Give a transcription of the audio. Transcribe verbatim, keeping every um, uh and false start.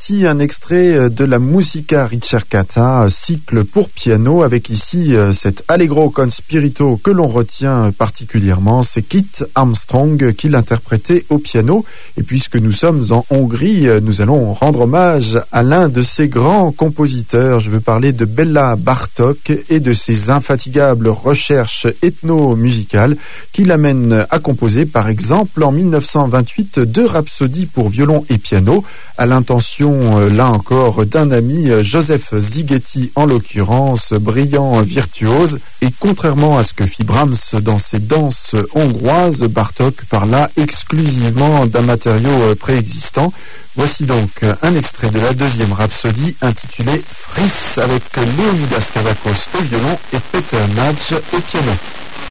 Voici un extrait de la Musica Ricercata, cycle pour piano, avec ici cet Allegro con spirito que l'on retient particulièrement. C'est Kit Armstrong qui l'interprétait au piano. Et puisque nous sommes en Hongrie, nous allons rendre hommage à l'un de ses grands compositeurs. Je veux parler de Béla Bartók et de ses infatigables recherches ethno-musicales qui l'amènent à composer, par exemple, en mille neuf cent vingt-huit, deux rhapsodies pour violon et piano, à l'intention, là encore, d'un ami, Joseph Szigeti en l'occurrence, brillant virtuose. Et contrairement à ce que fit Brahms dans ses danses hongroises, Bartók parla exclusivement d'un matériau préexistant. Voici donc un extrait de la deuxième rhapsodie intitulée Fris, avec Leonidas Kavakos au violon et Peter Nagy au piano.